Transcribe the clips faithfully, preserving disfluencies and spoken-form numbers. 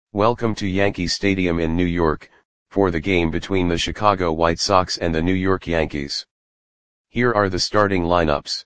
Welcome to Yankee Stadium in New York, for the game between the Chicago White Sox and the New York Yankees. Here are the starting lineups.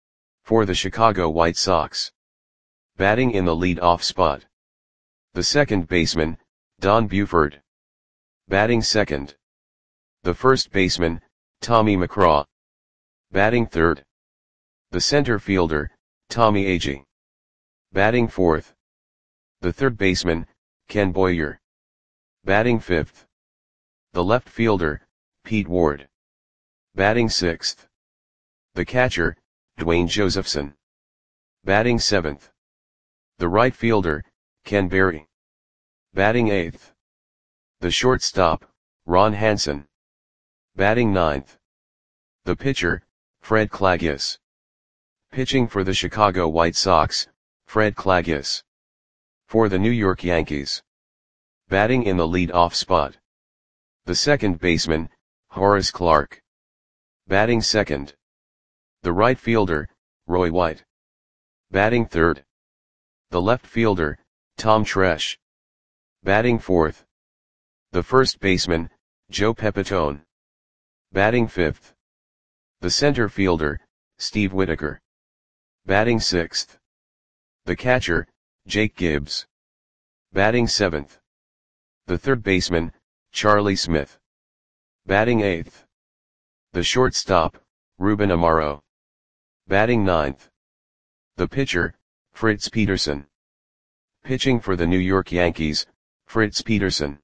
For the Chicago White Sox. Batting in the lead-off spot. The second baseman, Don Buford. Batting second. The first baseman, Tommy McGraw. Batting third. The center fielder, Tommy Agee. Batting fourth. The third baseman, Ken Boyer. Batting fifth. The left fielder, Pete Ward. Batting sixth. The catcher, Dwayne Josephson. Batting seventh. The right fielder, Ken Berry. Batting eighth. The shortstop, Ron Hansen. Batting ninth. The pitcher, Fred Clagis. Pitching for the Chicago White Sox, Fred Clagis. For the New York Yankees. Batting in the lead-off spot. The second baseman, Horace Clarke. Batting second. The right fielder, Roy White. Batting third. The left fielder, Tom Tresh. Batting fourth. The first baseman, Joe Pepitone. Batting fifth. The center fielder, Steve Whitaker. Batting sixth. The catcher, Jake Gibbs. Batting seventh. The third baseman, Charlie Smith. Batting eighth. The shortstop, Ruben Amaro. Batting ninth. The pitcher, Fritz Peterson. Pitching for the New York Yankees, Fritz Peterson.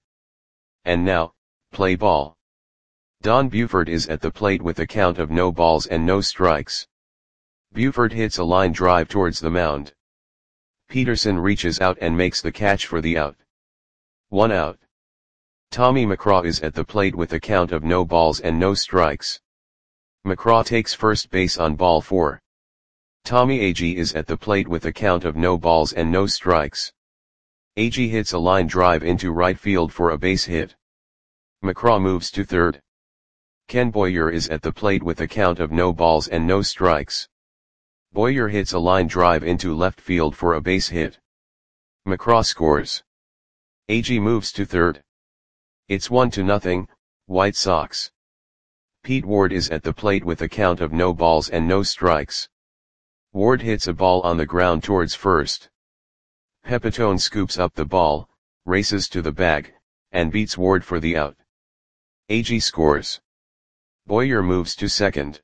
And now, play ball. Don Buford is at the plate with a count of no balls and no strikes. Buford hits a line drive towards the mound. Peterson reaches out and makes the catch for the out. One out. Tommy McGraw is at the plate with a count of no balls and no strikes. McGraw takes first base on ball four. Tommy Agee is at the plate with a count of no balls and no strikes. Agee hits a line drive into right field for a base hit. McGraw moves to third. Ken Boyer is at the plate with a count of no balls and no strikes. Boyer hits a line drive into left field for a base hit. McGraw scores. Agee moves to third. It's one to nothing, White Sox. Pete Ward is at the plate with a count of no balls and no strikes. Ward hits a ball on the ground towards first. Pepitone scoops up the ball, races to the bag, and beats Ward for the out. Agee scores. Boyer moves to second.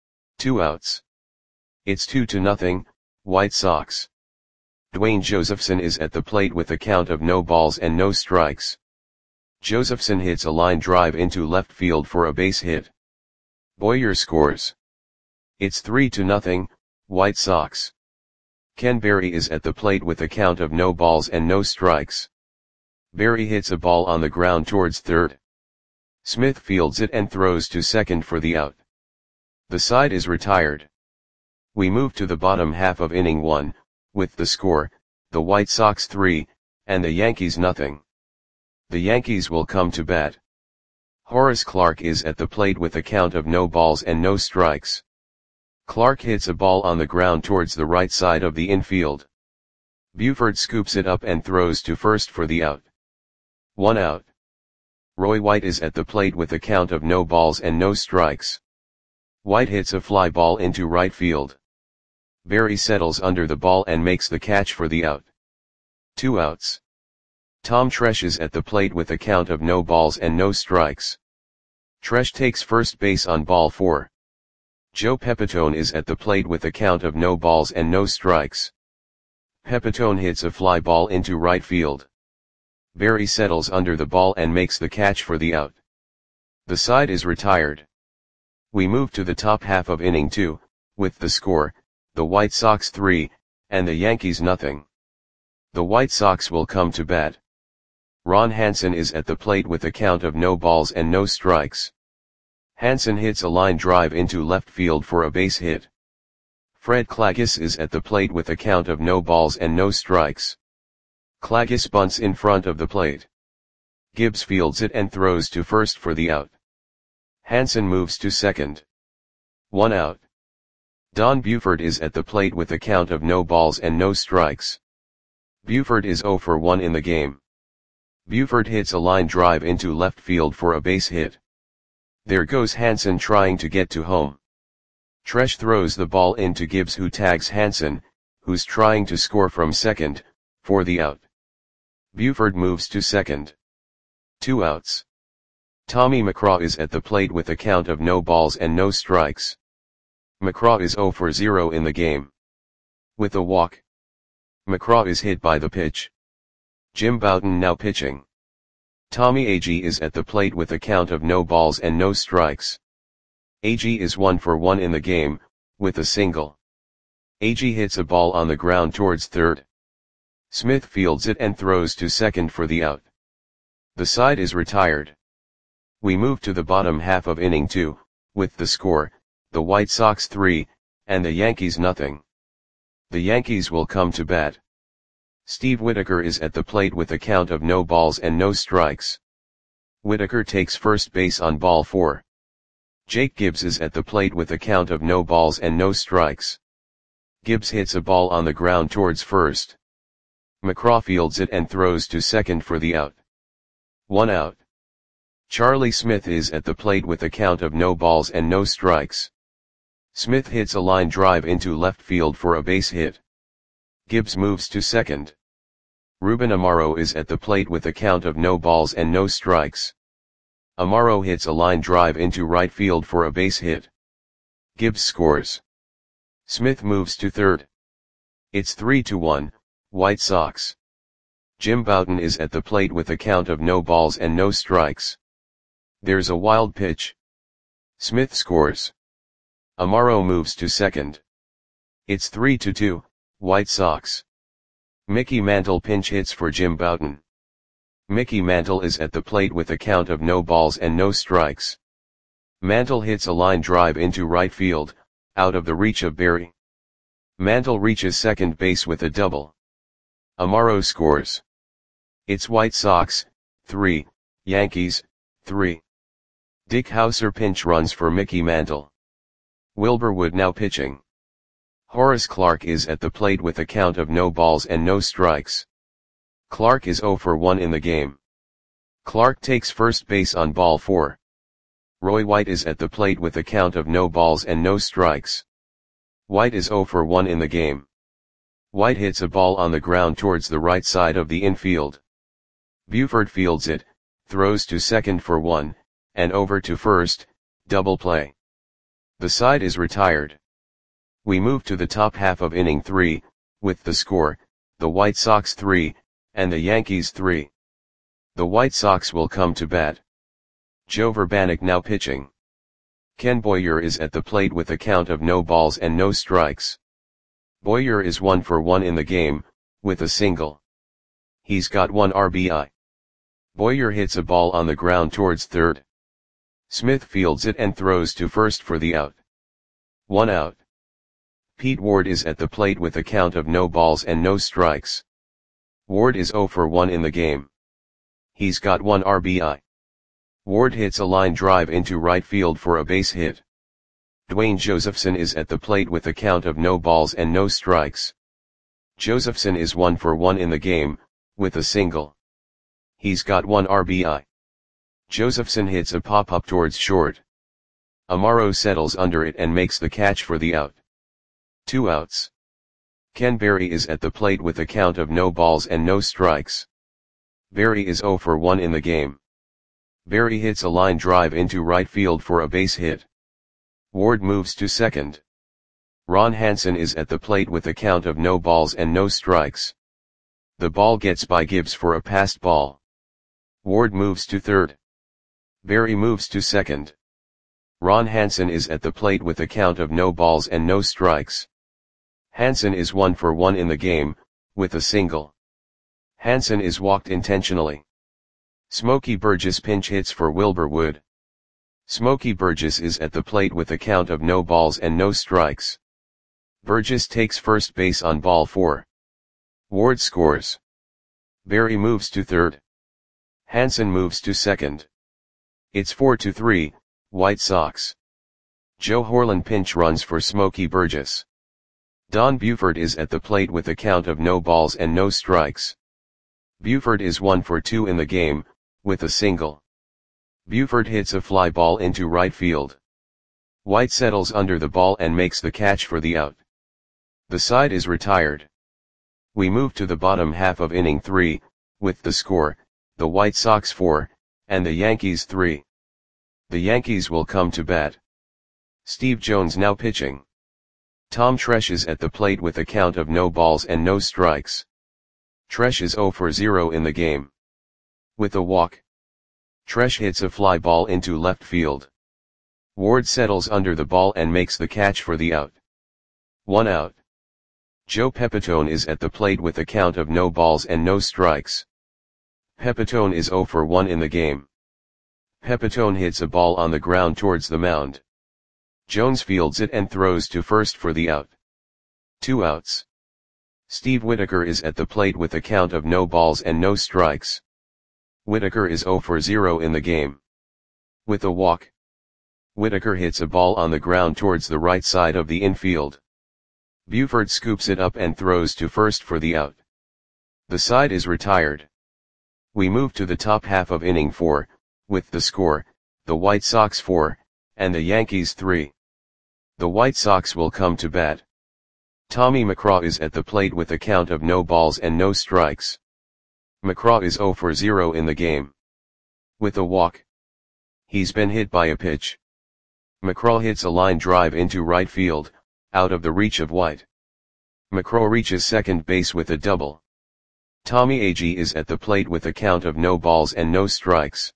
Two outs. It's two to nothing, White Sox. Dwayne Josephson is at the plate with a count of no balls and no strikes. Josephson hits a line drive into left field for a base hit. Boyer scores. It's three to nothing, White Sox. Ken Berry is at the plate with a count of no balls and no strikes. Berry hits a ball on the ground towards third. Smith fields it and throws to second for the out. The side is retired. We move to the bottom half of inning one, with the score, the White Sox three, and the Yankees nothing. The Yankees will come to bat. Horace Clarke is at the plate with a count of no balls and no strikes. Clarke hits a ball on the ground towards the right side of the infield. Buford scoops it up and throws to first for the out. One out. Roy White is at the plate with a count of no balls and no strikes. White hits a fly ball into right field. Berry settles under the ball and makes the catch for the out. Two outs. Tom Tresh is at the plate with a count of no balls and no strikes. Tresh takes first base on ball four. Joe Pepitone is at the plate with a count of no balls and no strikes. Pepitone hits a fly ball into right field. Berry settles under the ball and makes the catch for the out. The side is retired. We move to the top half of inning two, with the score, the White Sox three, and the Yankees nothing. The White Sox will come to bat. Ron Hansen is at the plate with a count of no balls and no strikes. Hansen hits a line drive into left field for a base hit. Fred Clagis is at the plate with a count of no balls and no strikes. Clagis bunts in front of the plate. Gibbs fields it and throws to first for the out. Hansen moves to second. One out. Don Buford is at the plate with a count of no balls and no strikes. Buford is zero for one in the game. Buford hits a line drive into left field for a base hit. There goes Hansen trying to get to home. Tresh throws the ball into Gibbs, who tags Hansen, who's trying to score from second, for the out. Buford moves to second. Two outs. Tommy McCraw is at the plate with a count of no balls and no strikes. McCraw is zero for zero in the game. With a walk. McCraw is hit by the pitch. Jim Bouton now pitching. Tommy Agee is at the plate with a count of no balls and no strikes. Agee is one for one in the game, with a single. Agee hits a ball on the ground towards third. Smith fields it and throws to second for the out. The side is retired. We move to the bottom half of inning two, with the score, the White Sox three, and the Yankees nothing. The Yankees will come to bat. Steve Whitaker is at the plate with a count of no balls and no strikes. Whitaker takes first base on ball four. Jake Gibbs is at the plate with a count of no balls and no strikes. Gibbs hits a ball on the ground towards first. McCraw fields it and throws to second for the out. One out. Charlie Smith is at the plate with a count of no balls and no strikes. Smith hits a line drive into left field for a base hit. Gibbs moves to second. Ruben Amaro is at the plate with a count of no balls and no strikes. Amaro hits a line drive into right field for a base hit. Gibbs scores. Smith moves to third. It's three to one, White Sox. Jim Bouton is at the plate with a count of no balls and no strikes. There's a wild pitch. Smith scores. Amaro moves to second. It's three to two, White Sox. Mickey Mantle pinch hits for Jim Bouton. Mickey Mantle is at the plate with a count of no balls and no strikes. Mantle hits a line drive into right field, out of the reach of Berry. Mantle reaches second base with a double. Amaro scores. It's White Sox, three, Yankees, three. Dick Hauser pinch runs for Mickey Mantle. Wilbur Wood now pitching. Horace Clarke is at the plate with a count of no balls and no strikes. Clarke is zero for one in the game. Clarke takes first base on ball four. Roy White is at the plate with a count of no balls and no strikes. White is zero for one in the game. White hits a ball on the ground towards the right side of the infield. Buford fields it, throws to second for one, and over to first, double play. The side is retired. We move to the top half of inning three, with the score, the White Sox three, and the Yankees three. The White Sox will come to bat. Joe Vrbanek now pitching. Ken Boyer is at the plate with a count of no balls and no strikes. Boyer is one for one in the game, with a single. He's got one R B I. Boyer hits a ball on the ground towards third. Smith fields it and throws to first for the out. One out. Pete Ward is at the plate with a count of no balls and no strikes. Ward is zero for one in the game. He's got one R B I. Ward hits a line drive into right field for a base hit. Dwayne Josephson is at the plate with a count of no balls and no strikes. Josephson is one for one in the game, with a single. He's got one R B I. Josephson hits a pop-up towards short. Amaro settles under it and makes the catch for the out. Two outs. Ken Berry is at the plate with a count of no balls and no strikes. Berry is zero for one in the game. Berry hits a line drive into right field for a base hit. Ward moves to second. Ron Hansen is at the plate with a count of no balls and no strikes. The ball gets by Gibbs for a passed ball. Ward moves to third. Berry moves to second. Ron Hansen is at the plate with a count of no balls and no strikes. Hansen is one for one in the game, with a single. Hansen is walked intentionally. Smokey Burgess pinch hits for Wilbur Wood. Smokey Burgess is at the plate with a count of no balls and no strikes. Burgess takes first base on ball four. Ward scores. Berry moves to third. Hansen moves to second. It's four to three, White Sox. Joe Horlan pinch runs for Smokey Burgess. Don Buford is at the plate with a count of no balls and no strikes. Buford is one for two in the game, with a single. Buford hits a fly ball into right field. White settles under the ball and makes the catch for the out. The side is retired. We move to the bottom half of inning three, with the score, the White Sox four, and the Yankees three. The Yankees will come to bat. Steve Jones now pitching. Tom Tresh is at the plate with a count of no balls and no strikes. Tresh is zero for zero in the game. With a walk. Tresh hits a fly ball into left field. Ward settles under the ball and makes the catch for the out. One out. Joe Pepitone is at the plate with a count of no balls and no strikes. Pepitone is zero for one in the game. Pepitone hits a ball on the ground towards the mound. Jones fields it and throws to first for the out. Two outs. Steve Whitaker is at the plate with a count of no balls and no strikes. Whitaker is zero for zero in the game. With a walk. Whitaker hits a ball on the ground towards the right side of the infield. Buford scoops it up and throws to first for the out. The side is retired. We move to the top half of inning four, with the score, the White Sox four, and the Yankees three. The White Sox will come to bat. Tommy McCraw is at the plate with a count of no balls and no strikes. McCraw is zero for zero in the game. With a walk. He's been hit by a pitch. McCraw hits a line drive into right field, out of the reach of White. McCraw reaches second base with a double. Tommy Agee is at the plate with a count of no balls and no strikes.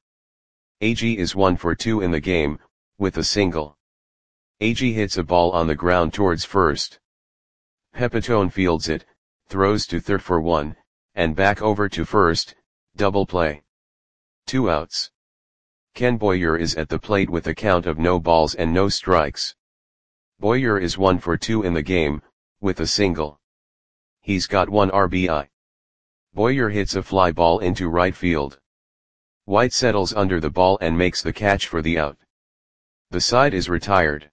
Agee is one for two in the game, with a single. Agee hits a ball on the ground towards first. Pepitone fields it, throws to third for one, and back over to first, double play. Two outs. Ken Boyer is at the plate with a count of no balls and no strikes. Boyer is one for two in the game, with a single. He's got one R B I. Boyer hits a fly ball into right field. White settles under the ball and makes the catch for the out. The side is retired.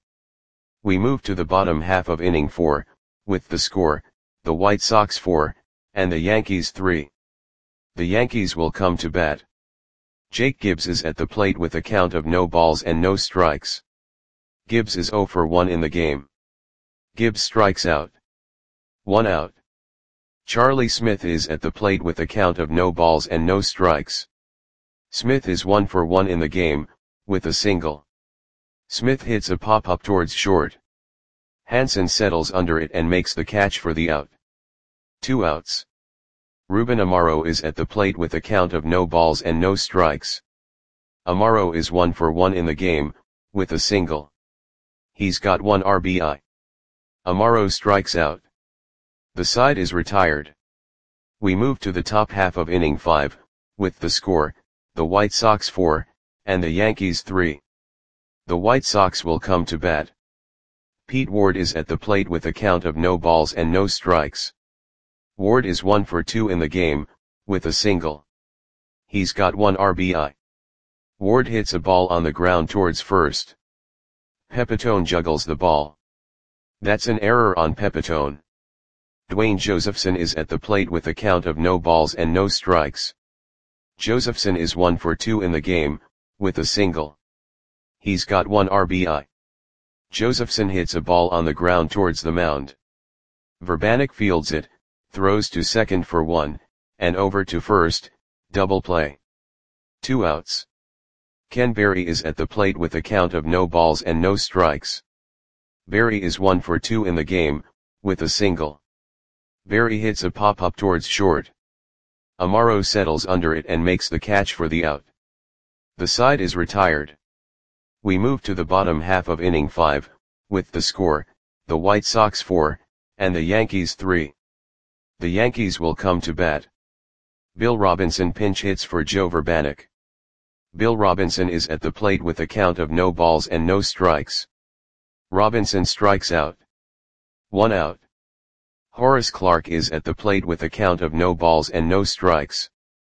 We move to the bottom half of inning four, with the score, the White Sox four, and the Yankees three. The Yankees will come to bat. Jake Gibbs is at the plate with a count of no balls and no strikes. Gibbs is zero for one in the game. Gibbs strikes out. One out. Charlie Smith is at the plate with a count of no balls and no strikes. Smith is one for one in the game, with a single. Smith hits a pop-up towards short. Hansen settles under it and makes the catch for the out. Two outs. Ruben Amaro is at the plate with a count of no balls and no strikes. Amaro is one for one in the game, with a single. He's got one R B I. Amaro strikes out. The side is retired. We move to the top half of inning five, with the score, the White Sox four, and the Yankees three. The White Sox will come to bat. Pete Ward is at the plate with a count of no balls and no strikes. Ward is one for two in the game, with a single. He's got one R B I. Ward hits a ball on the ground towards first. Pepitone juggles the ball. That's an error on Pepitone. Dwayne Josephson is at the plate with a count of no balls and no strikes. Josephson is one for two in the game, with a single. He's got one R B I. Josephson hits a ball on the ground towards the mound. Verbanek fields it, throws to second for one, and over to first, double play. Two outs. Ken Berry is at the plate with a count of no balls and no strikes. Berry is one for two in the game, with a single. Berry hits a pop-up towards short. Amaro settles under it and makes the catch for the out. The side is retired. We move to the bottom half of inning five, with the score, the White Sox four, and the Yankees three. The Yankees will come to bat. Bill Robinson pinch hits for Joe Verbanek. Bill Robinson is at the plate with a count of no balls and no strikes. Robinson strikes out. One out. Horace Clarke is at the plate with a count of no balls and no strikes.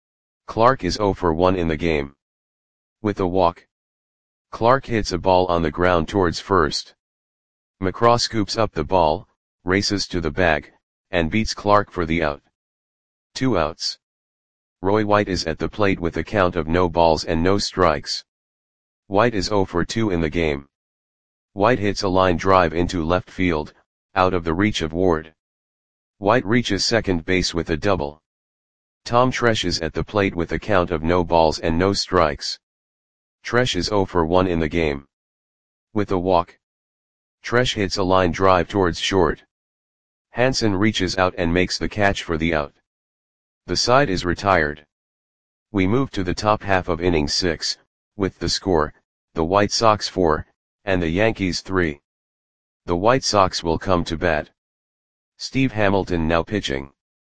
Clarke is zero for one in the game. With a walk. Clarke hits a ball on the ground towards first. McCraw scoops up the ball, races to the bag, and beats Clarke for the out. Two outs. Roy White is at the plate with a count of no balls and no strikes. White is oh for two in the game. White hits a line drive into left field, out of the reach of Ward. White reaches second base with a double. Tom Tresh is at the plate with a count of no balls and no strikes. Tresh is oh for one in the game. With a walk, Tresh hits a line drive towards short. Hansen reaches out and makes the catch for the out. The side is retired. We move to the top half of inning six, with the score, the White Sox four, and the Yankees three. The White Sox will come to bat. Steve Hamilton now pitching.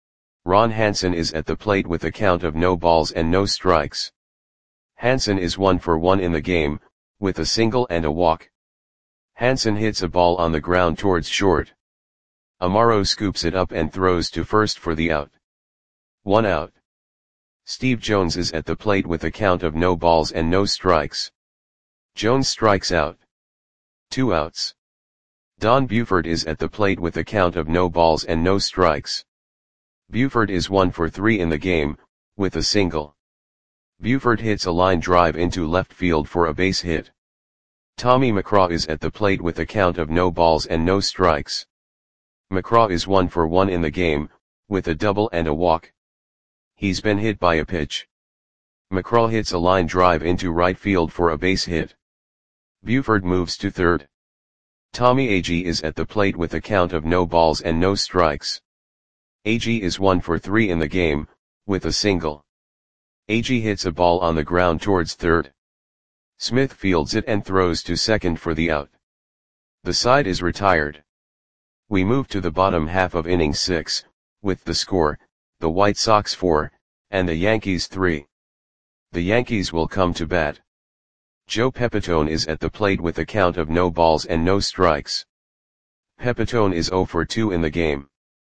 Ron Hansen is at the plate with a count of no balls and no strikes. Hansen is one for one in the game, with a single and a walk. Hansen hits a ball on the ground towards short. Amaro scoops it up and throws to first for the out. One out. Steve Jones is at the plate with a count of no balls and no strikes. Jones strikes out. Two outs. Don Buford is at the plate with a count of no balls and no strikes. Buford is one for three in the game, with a single. Buford hits a line drive into left field for a base hit. Tommy McCraw is at the plate with a count of no balls and no strikes. McCraw is one for one in the game, with a double and a walk. He's been hit by a pitch. McCraw hits a line drive into right field for a base hit. Buford moves to third. Tommy Agee is at the plate with a count of no balls and no strikes. Agee is one for three in the game, with a single. Agee hits a ball on the ground towards third. Smith fields it and throws to second for the out. The side is retired. We move to the bottom half of inning six, with the score, the White Sox four, and the Yankees three. The Yankees will come to bat. Joe Pepitone is at the plate with a count of no balls and no strikes. Pepitone is oh for two in the game.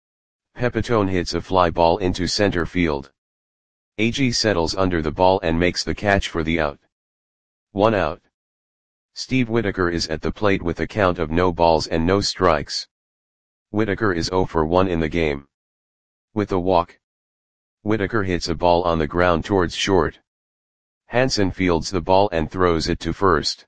Pepitone hits a fly ball into center field. Agee settles under the ball and makes the catch for the out. One out. Steve Whitaker is at the plate with a count of no balls and no strikes. Whitaker is oh for one in the game. With a walk, Whitaker hits a ball on the ground towards short. Hansen fields the ball and throws it to first.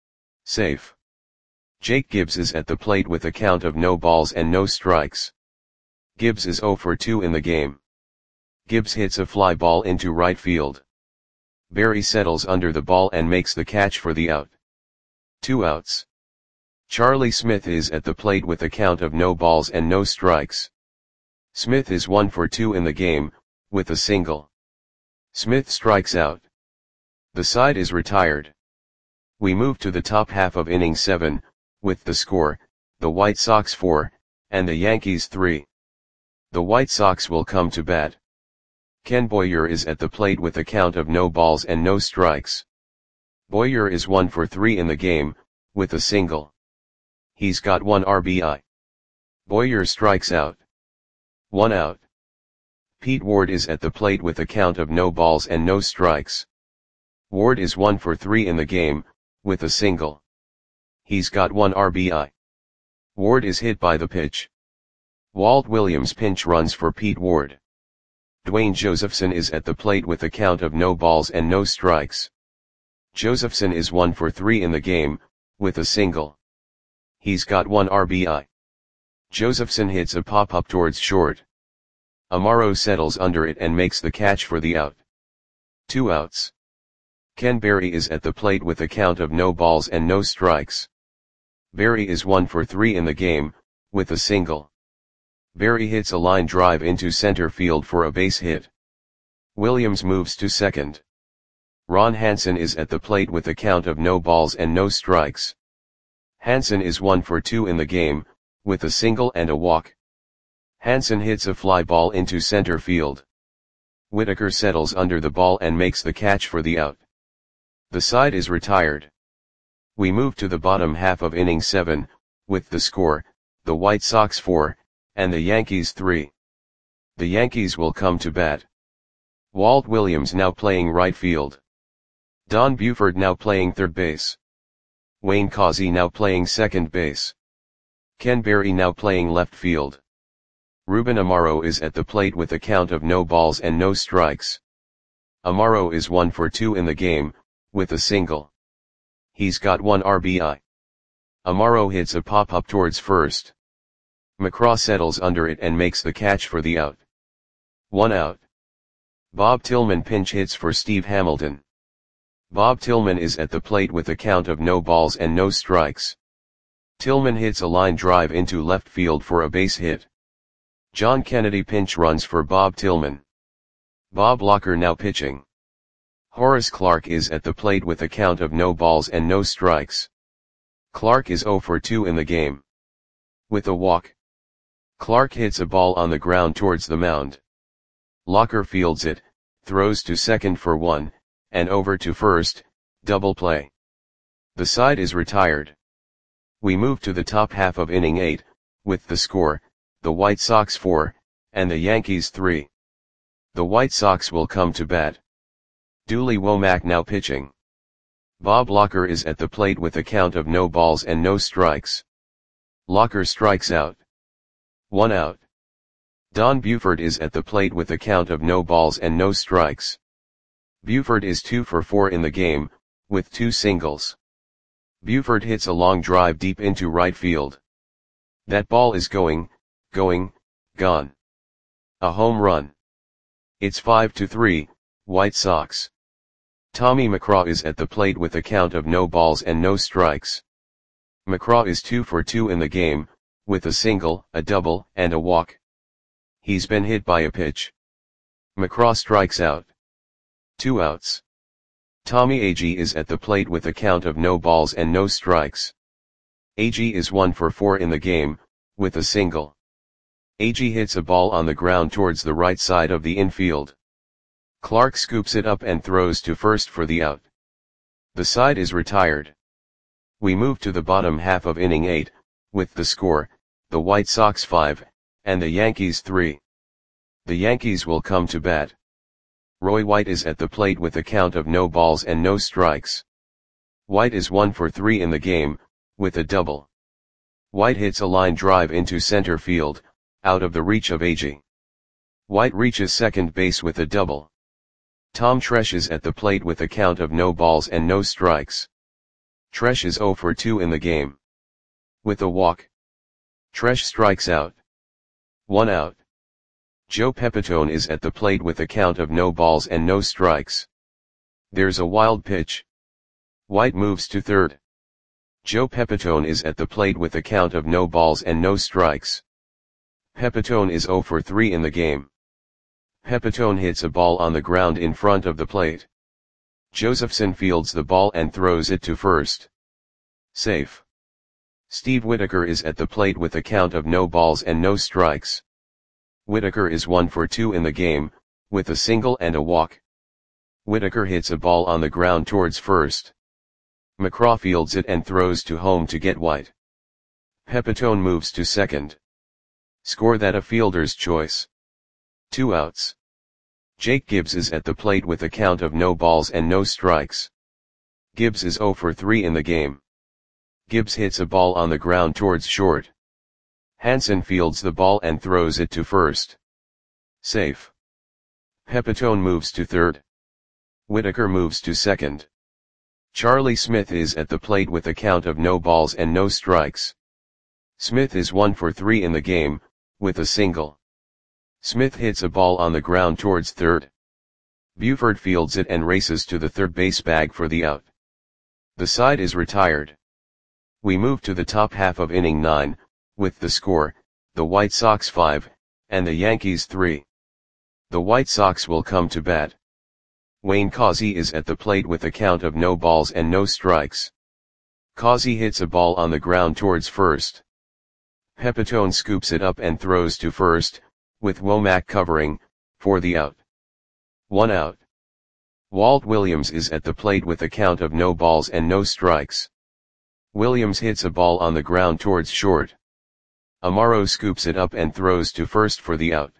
Safe. Jake Gibbs is at the plate with a count of no balls and no strikes. Gibbs is oh for two in the game. Gibbs hits a fly ball into right field. Barry settles under the ball and makes the catch for the out. Two outs. Charlie Smith is at the plate with a count of no balls and no strikes. Smith is one for two in the game, with a single. Smith strikes out. The side is retired. We move to the top half of inning seven, with the score, the White Sox four, and the Yankees three. The White Sox will come to bat. Ken Boyer is at the plate with a count of no balls and no strikes. Boyer is one for three in the game, with a single. He's got one R B I. Boyer strikes out. One out. Pete Ward is at the plate with a count of no balls and no strikes. Ward is one for three in the game, with a single. He's got one R B I. Ward is hit by the pitch. Walt Williams pinch runs for Pete Ward. Dwayne Josephson is at the plate with a count of no balls and no strikes. Josephson is one for three in the game, with a single. He's got one R B I. Josephson hits a pop-up towards short. Amaro settles under it and makes the catch for the out. Two outs. Ken Berry is at the plate with a count of no balls and no strikes. Berry is one for three in the game, with a single. Berry hits a line drive into center field for a base hit. Williams moves to second. Ron Hansen is at the plate with a count of no balls and no strikes. Hansen is one for two in the game, with a single and a walk. Hansen hits a fly ball into center field. Whitaker settles under the ball and makes the catch for the out. The side is retired. We move to the bottom half of inning seven, with the score, the White Sox four, and the Yankees three. The Yankees will come to bat. Walt Williams now playing right field. Don Buford now playing third base. Wayne Causey now playing second base. Ken Berry now playing left field. Ruben Amaro is at the plate with a count of no balls and no strikes. Amaro is one for two in the game, with a single. He's got one R B I. Amaro hits a pop-up towards first. McCraw settles under it and makes the catch for the out. One out. Bob Tillman pinch hits for Steve Hamilton. Bob Tillman is at the plate with a count of no balls and no strikes. Tillman hits a line drive into left field for a base hit. John Kennedy pinch runs for Bob Tillman. Bob Locker now pitching. Horace Clarke is at the plate with a count of no balls and no strikes. Clarke is zero for two in the game. With a walk. Clarke hits a ball on the ground towards the mound. Locker fields it, throws to second for one, and over to first, double play. The side is retired. We move to the top half of inning eight, with the score, the White Sox four, and the Yankees three. The White Sox will come to bat. Dooley Womack now pitching. Bob Locker is at the plate with a count of no balls and no strikes. Locker strikes out. One out. Don Buford is at the plate with a count of no balls and no strikes. Buford is two for four in the game, with two singles. Buford hits a long drive deep into right field. That ball is going, going, gone. A home run. It's five to three, White Sox. Tommy McCraw is at the plate with a count of no balls and no strikes. McCraw is two for two in the game, with a single, a double, and a walk. He's been hit by a pitch. McCraw strikes out. Two outs. Tommy Agee is at the plate with a count of no balls and no strikes. Agee is one for four in the game, with a single. Agee hits a ball on the ground towards the right side of the infield. Clarke scoops it up and throws to first for the out. The side is retired. We move to the bottom half of inning eight, with the score, the White Sox five, and the Yankees three. The Yankees will come to bat. Roy White is at the plate with a count of no balls and no strikes. White is one for three in the game, with a double. White hits a line drive into center field, out of the reach of Agee. White reaches second base with a double. Tom Tresh is at the plate with a count of no balls and no strikes. Tresh is zero for two in the game. With a walk. Tresh strikes out. One out. Joe Pepitone is at the plate with a count of no balls and no strikes. There's a wild pitch. White moves to third. Joe Pepitone is at the plate with a count of no balls and no strikes. Pepitone is zero for three in the game. Pepitone hits a ball on the ground in front of the plate. Josephson fields the ball and throws it to first. Safe. Steve Whitaker is at the plate with a count of no balls and no strikes. Whitaker is one for two in the game, with a single and a walk. Whitaker hits a ball on the ground towards first. McCraw fields it and throws to home to get White. Pepitone moves to second. Score that a fielder's choice. Two outs. Jake Gibbs is at the plate with a count of no balls and no strikes. Gibbs is zero for three in the game. Gibbs hits a ball on the ground towards short. Hansen fields the ball and throws it to first. Safe. Pepitone moves to third. Whitaker moves to second. Charlie Smith is at the plate with a count of no balls and no strikes. Smith is one for three in the game, with a single. Smith hits a ball on the ground towards third. Buford fields it and races to the third base bag for the out. The side is retired. We move to the top half of inning nine, with the score, the White Sox five, and the Yankees three. The White Sox will come to bat. Wayne Causey is at the plate with a count of no balls and no strikes. Causey hits a ball on the ground towards first. Pepitone scoops it up and throws to first, with Womack covering, for the out. One out. Walt Williams is at the plate with a count of no balls and no strikes. Williams hits a ball on the ground towards short. Amaro scoops it up and throws to first for the out.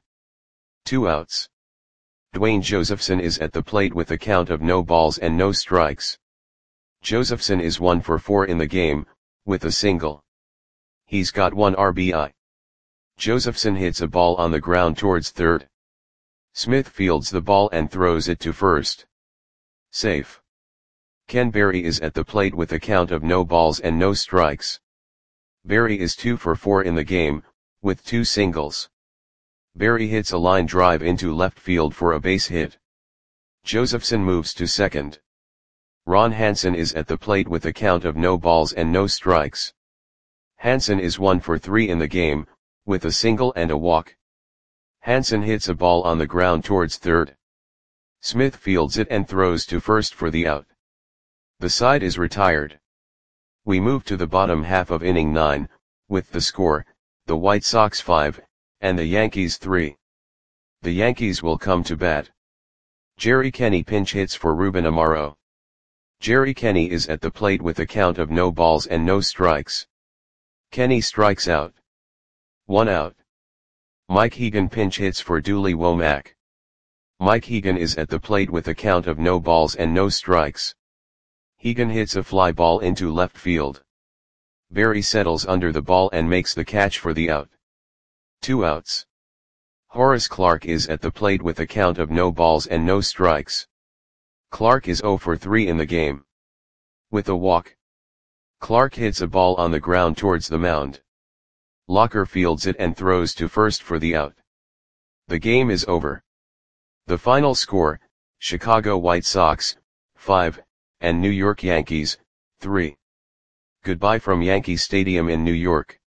Two outs. Dwayne Josephson is at the plate with a count of no balls and no strikes. Josephson is one for four in the game, with a single. He's got one R B I. Josephson hits a ball on the ground towards third. Smith fields the ball and throws it to first. Safe. Ken Berry is at the plate with a count of no balls and no strikes. Berry is two for four in the game, with two singles. Berry hits a line drive into left field for a base hit. Josephson moves to second. Ron Hansen is at the plate with a count of no balls and no strikes. Hansen is one for three in the game, with a single and a walk. Hansen hits a ball on the ground towards third. Smith fields it and throws to first for the out. The side is retired. We move to the bottom half of inning nine, with the score, the White Sox five, and the Yankees three. The Yankees will come to bat. Jerry Kenny pinch hits for Ruben Amaro. Jerry Kenny is at the plate with a count of no balls and no strikes. Kenny strikes out. One out. Mike Hegan pinch hits for Dooley Womack. Mike Hegan is at the plate with a count of no balls and no strikes. Hegan hits a fly ball into left field. Berry settles under the ball and makes the catch for the out. Two outs. Horace Clarke is at the plate with a count of no balls and no strikes. Clarke is zero for three in the game. With a walk. Clarke hits a ball on the ground towards the mound. Locker fields it and throws to first for the out. The game is over. The final score, Chicago White Sox, five, and New York Yankees, three. Goodbye from Yankee Stadium in New York.